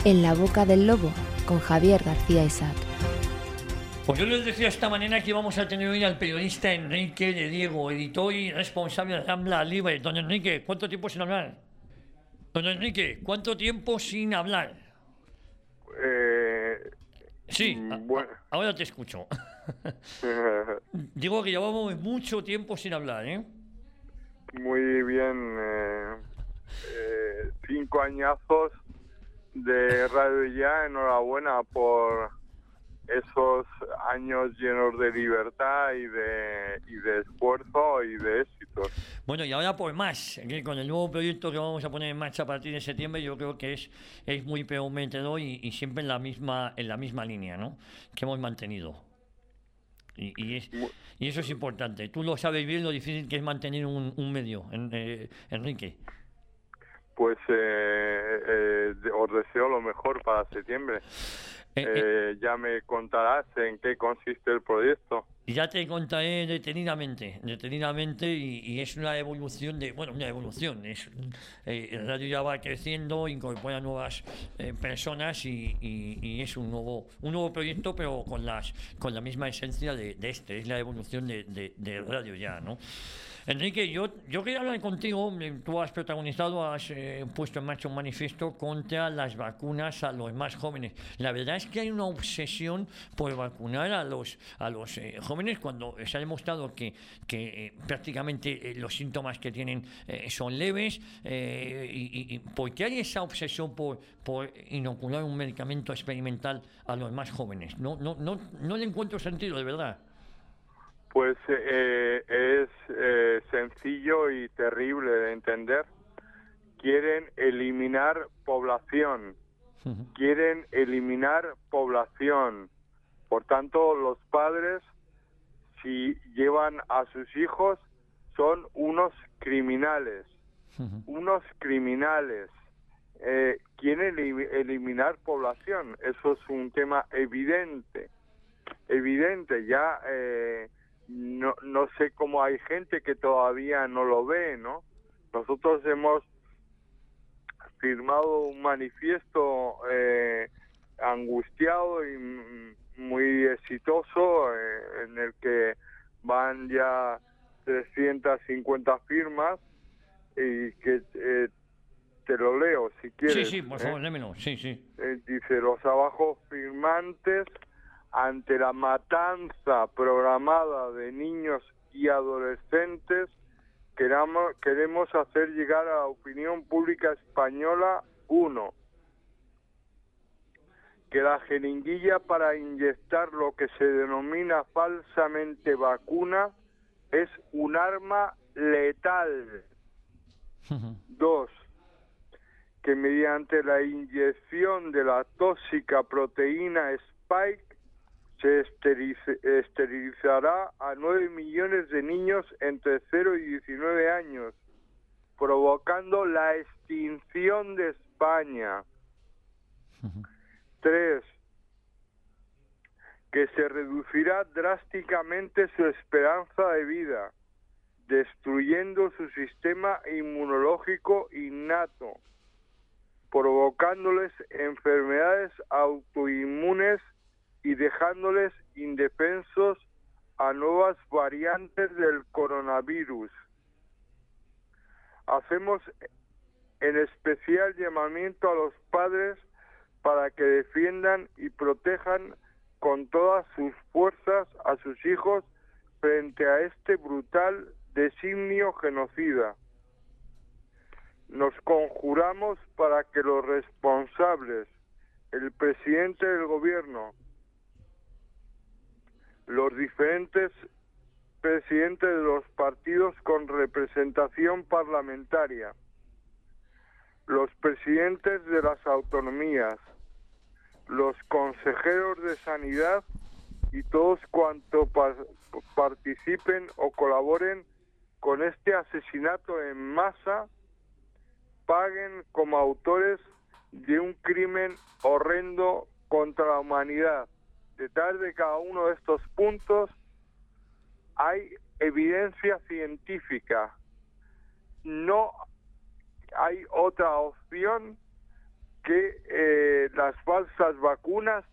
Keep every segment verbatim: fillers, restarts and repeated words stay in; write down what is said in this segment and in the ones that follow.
En la boca del lobo, con Javier García Isaac. Pues yo les decía esta mañana que vamos a tener hoy al periodista Enrique de Diego, editor y responsable de Rambla Libre. Don Enrique, ¿cuánto tiempo sin hablar? Don Enrique, ¿cuánto tiempo sin hablar? Eh, Sí, bueno. a, a, ahora te escucho. Digo que llevamos mucho tiempo sin hablar, ¿eh? Muy bien. Eh, eh, cinco añazos de Radio Ya. Enhorabuena por esos años llenos de libertad y de, y de esfuerzo y de éxitos. Bueno, y ahora por más, que con el nuevo proyecto que vamos a poner en marcha a partir de septiembre, yo creo que es, es muy prometedor y, y siempre en la misma en la misma línea, ¿no?, que hemos mantenido. Y, y, es, y eso es importante. Tú lo sabes bien lo difícil que es mantener un, un medio, en, eh, Enrique. Pues eh, eh, os deseo lo mejor para septiembre. Eh, eh, ya me contarás en qué consiste el proyecto. Ya te contaré detenidamente, detenidamente y, y es una evolución de, bueno, una evolución. Es, eh, el radio ya va creciendo, incorpora nuevas eh, personas y, y, y es un nuevo, un nuevo proyecto, pero con las, con la misma esencia de, de este. Es la evolución de, de, de radio ya, ¿no? Enrique, yo, yo quería hablar contigo. Tú has protagonizado, has eh, puesto en marcha un manifiesto contra las vacunas a los más jóvenes. La verdad es que hay una obsesión por vacunar a los, a los eh, jóvenes cuando se ha demostrado que, que eh, prácticamente eh, los síntomas que tienen eh, son leves. Eh, y, y, ¿Por qué hay esa obsesión por, por inocular un medicamento experimental a los más jóvenes? No, no, no, no le encuentro sentido, de verdad. Pues eh, es eh, sencillo y terrible de entender. Quieren eliminar población. Uh-huh. Quieren eliminar población. Por tanto, los padres, si llevan a sus hijos, son unos criminales. Uh-huh. Unos criminales. Eh, quieren eliminar población. Eso es un tema evidente. Evidente. Ya... Eh, No, no sé cómo hay gente que todavía no lo ve, ¿no? Nosotros hemos firmado un manifiesto eh, angustiado y muy exitoso eh, en el que van ya trescientas cincuenta firmas y que eh, te lo leo si quieres. Sí, sí, por favor, ¿eh? Lémelo, sí, sí. Eh, dice, los abajo firmantes ante la matanza programada de niños y adolescentes, queramos, queremos hacer llegar a la opinión pública española, uno, que la jeringuilla para inyectar lo que se denomina falsamente vacuna es un arma letal. Uh-huh. Dos, que mediante la inyección de la tóxica proteína Spike se esterilizará a nueve millones de niños entre cero y diecinueve años, provocando la extinción de España. Uh-huh. Tres, que se reducirá drásticamente su esperanza de vida, destruyendo su sistema inmunológico innato, provocándoles enfermedades autoinmunes y dejándoles indefensos a nuevas variantes del coronavirus. Hacemos en especial llamamiento a los padres para que defiendan y protejan con todas sus fuerzas a sus hijos frente a este brutal designio genocida. Nos conjuramos para que los responsables, el presidente del gobierno, los diferentes presidentes de los partidos con representación parlamentaria, los presidentes de las autonomías, los consejeros de sanidad y todos cuantos pa- participen o colaboren con este asesinato en masa, paguen como autores de un crimen horrendo contra la humanidad. Detrás de cada uno de estos puntos hay evidencia científica. No hay otra opción que eh, las falsas vacunas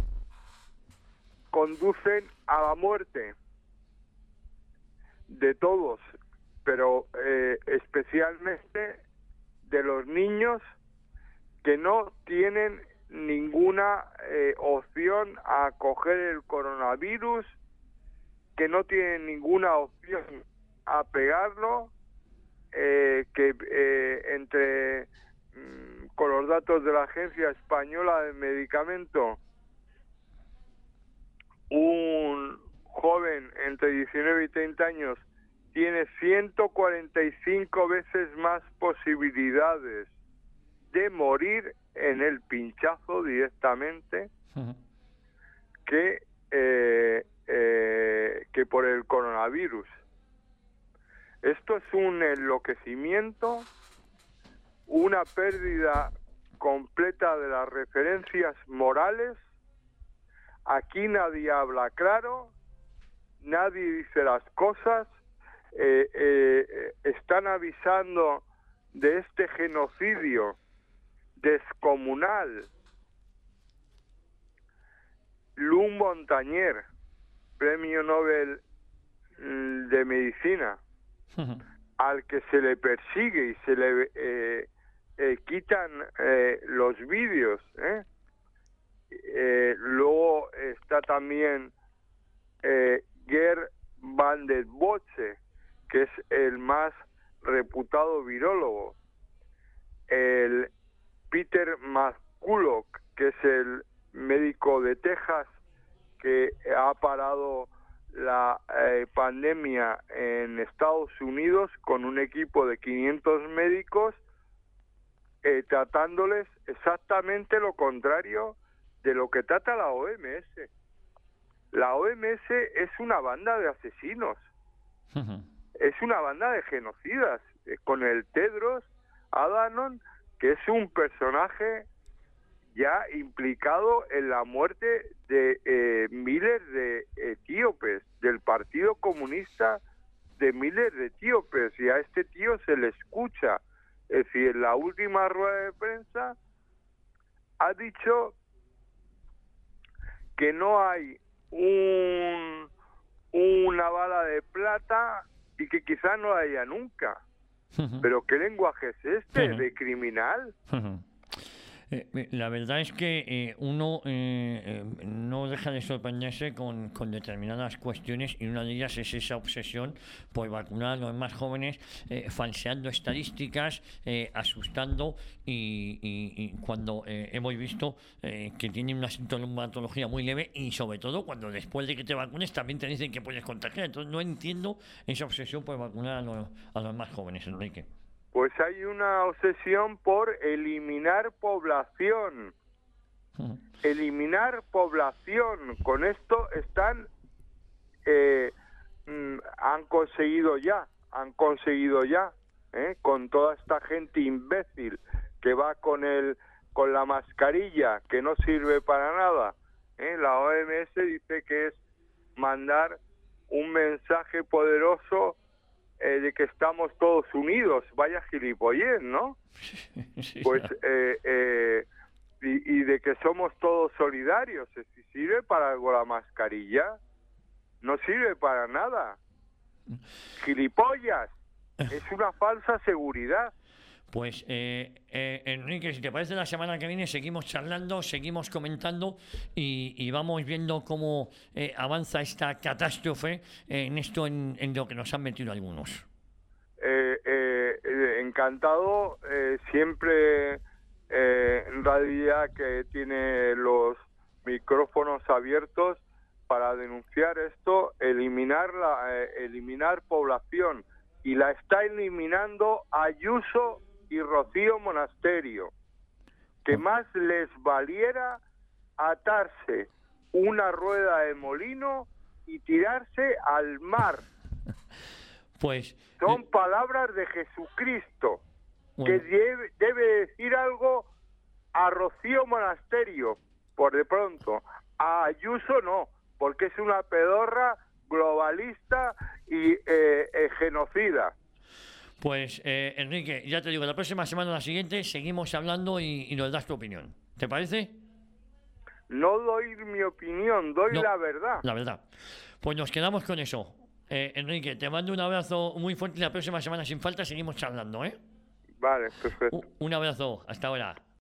conducen a la muerte de todos, pero eh, especialmente de los niños que no tienen ninguna eh, opción a coger el coronavirus, que no tienen ninguna opción a pegarlo, eh, que eh, entre mm, con los datos de la Agencia Española del Medicamento, un joven entre diecinueve y treinta años tiene ciento cuarenta y cinco veces más posibilidades de morir en el pinchazo directamente uh-huh. que eh, eh, que por el coronavirus. Esto es un enloquecimiento, una pérdida completa de las referencias morales. Aquí nadie habla claro, nadie dice las cosas. Eh, eh, están avisando de este genocidio descomunal. Lou Montagnier, premio Nobel de Medicina, uh-huh. al que se le persigue y se le eh, eh, quitan eh, los vídeos. ¿eh? Eh, luego está también eh, Gerd van der Botsche, que es el más reputado virólogo, el Peter McCulloch, que es el médico de Texas que ha parado la eh, pandemia en Estados Unidos con un equipo de quinientos médicos eh, tratándoles exactamente lo contrario de lo que trata la O M S. La O M S es una banda de asesinos. Uh-huh. Es una banda de genocidas, eh, con el Tedros Adhanom, que es un personaje ya implicado en la muerte de eh, miles de etíopes, del Partido Comunista de miles de etíopes, y a este tío se le escucha. Es decir, en la última rueda de prensa ha dicho que no hay un, una bala de plata y que quizás no la haya nunca. Uh-huh. Pero ¿qué lenguaje es este? Uh-huh. ¿De criminal? Uh-huh. Eh, la verdad es que eh, uno eh, eh, no deja de sorprenderse con, con determinadas cuestiones, y una de ellas es esa obsesión por vacunar a los más jóvenes, eh, falseando estadísticas, eh, asustando, y, y, y cuando eh, hemos visto eh, que tienen una sintomatología muy leve, y sobre todo cuando después de que te vacunes también te dicen que puedes contagiar. Entonces no entiendo esa obsesión por vacunar a los, a los más jóvenes, Enrique. Pues hay una obsesión por eliminar población. Eliminar población. Con esto están, eh, han conseguido ya, han conseguido ya, ¿eh? con toda esta gente imbécil que va con el, con la mascarilla, que no sirve para nada. ¿eh? La O M S dice que es mandar un mensaje poderoso Eh, de que estamos todos unidos. Vaya gilipollez, ¿no? Sí, pues eh, eh, y, y de que somos todos solidarios. Si sirve para algo la mascarilla, no sirve para nada. Gilipollas. Es una falsa seguridad. Pues, eh, eh, Enrique, si te parece, la semana que viene seguimos charlando, seguimos comentando y, y vamos viendo cómo eh, avanza esta catástrofe eh, en esto, en, en lo que nos han metido algunos. Eh, eh, eh, encantado, eh, siempre eh, en Radio Ya, que tiene los micrófonos abiertos para denunciar esto, eliminar, la, eh, eliminar población, y la está eliminando Ayuso y Rocío Monasterio, que más les valiera atarse una rueda de molino y tirarse al mar. Pues son palabras de Jesucristo, bueno, que debe, debe decir algo a Rocío Monasterio, por de pronto. A Ayuso no, porque es una pedorra globalista y eh, eh, genocida. Pues, eh, Enrique, ya te digo, la próxima semana o la siguiente seguimos hablando y, y nos das tu opinión. ¿Te parece? No doy mi opinión, doy No, la verdad. La verdad. Pues nos quedamos con eso. Eh, Enrique, te mando un abrazo muy fuerte y la próxima semana sin falta seguimos charlando, ¿eh? Vale, perfecto. Un, un abrazo. Hasta ahora.